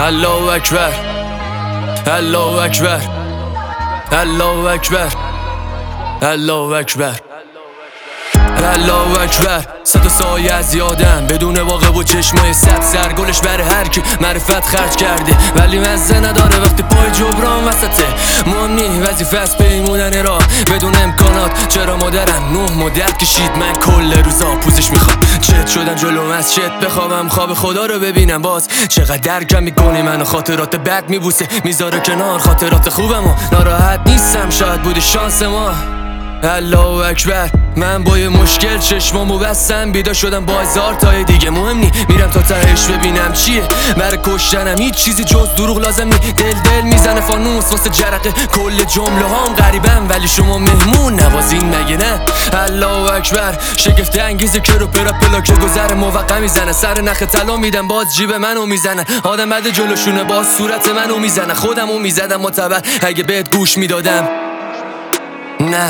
الله اکبر، الله اکبر، الله اکبر، الله اکبر، الله اکبر. صد سایه از یادم بدون واقع و چشمای صد سرگلش برای هر کی معرفت خرج کرده، ولی مزه نداره وقتی پای جبران وسطه. مهم نی وظیفه از پیمونن را بدون امکانات. چرا مادرم 9 مدت کشید من کل روزا پوزش میخوام. چت شدم جلوم از چت بخوابم خواب خدا رو ببینم. باز چقدر درکم میکنی منو، خاطرات بد میبوسه میذاره کنار خاطرات خوبم و ناراحت نیستم شاید بوده شانس ما. الله اکبر. من با یه مشکل چشمامو بستم بیدار شدم با هزار تای دیگه. مهم نی میرم تا تهش ببینم چیه. برای کشتنم هیچ چیزی جز دروغ لازم نی. دل میزنه فانوس واسه جرقه کل جمله هام غریبم ولی شما مهمون نوازین مگه نه؟ الله اکبر. شگفت انگیزه که رو پلاک گذر موقع میزنه. سر نخ طلا میدم باز جیب منو میزنن. آدم بده جلوشونه باز صورت منو میزنه. خودمو میزدم معتبر اگه بهت گوش میدادم. نه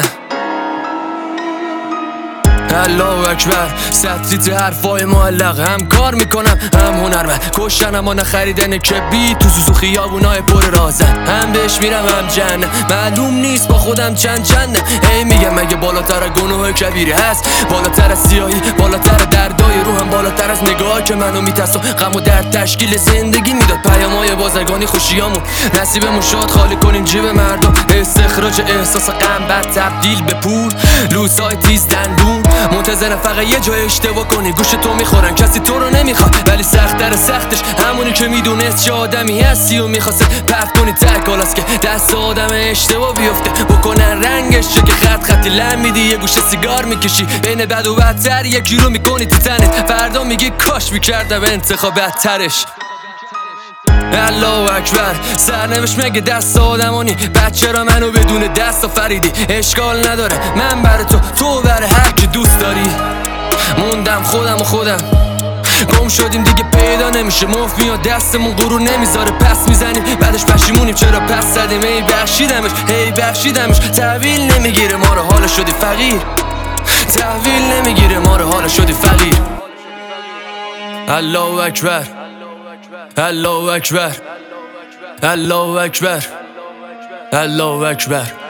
الله اکبر. سطریت حرفای معلق هم کار میکنم هم هنرمند. کشتن اما نخریدن که بی تو سوسو خیابونای پر رازن. هم بهش میرم هم جنه معلوم نیست با خودم چنده. هی میگم مگه بالاتر گناه کبیره هست، بالاتر از سیاهی، بالاتر دردای روحم، بالاتر از نگاه که منو میترسه غم و درد تشکیل زندگی میداد. پیامای بازرگانی خوشیامون نصیبمون شاد خالی کنیم جیب مردم. استخراج احساس غم بعد تبدیل به پول، لوسای تیز دندون منتظرم فقط یه جای اشتباه کنی گوش تو میخورن. کسی تو رو نمیخواد ولی سخت‌تر سختش همونی که میدونست چه آدمی هستی و میخواسته پرت کنی تکالاست که دست آدم اشتباه بیفته بکنن رنگش چه که خطی لم میدی یه گوشه سیگار میکشی بین بد و بدتر یکی رو میکنی تو تنت. فردا میگی کاش میکردم انتخاب بدترش. الله اکبر. سرنوشت مگه دست آدمانی؟ بچه را منو بدون دست آفریدی. اشکال نداره من برای تو برای هر کی دوست داری. موندم خودم و خودم گم شدیم دیگه پیدا نمیشه. مفت میاد دستمون غرور نمیذاره پس میزنیم بعدش پشیمونیم چرا پس زدیم. ای بخشیدمش تحویل نمیگیره ما رو حالا شدی فقیر. تحویل نمیگیره ما رو حالا شدی فقیر. الله اکبر، الله اکبر، الله اکبر، الله اکبر.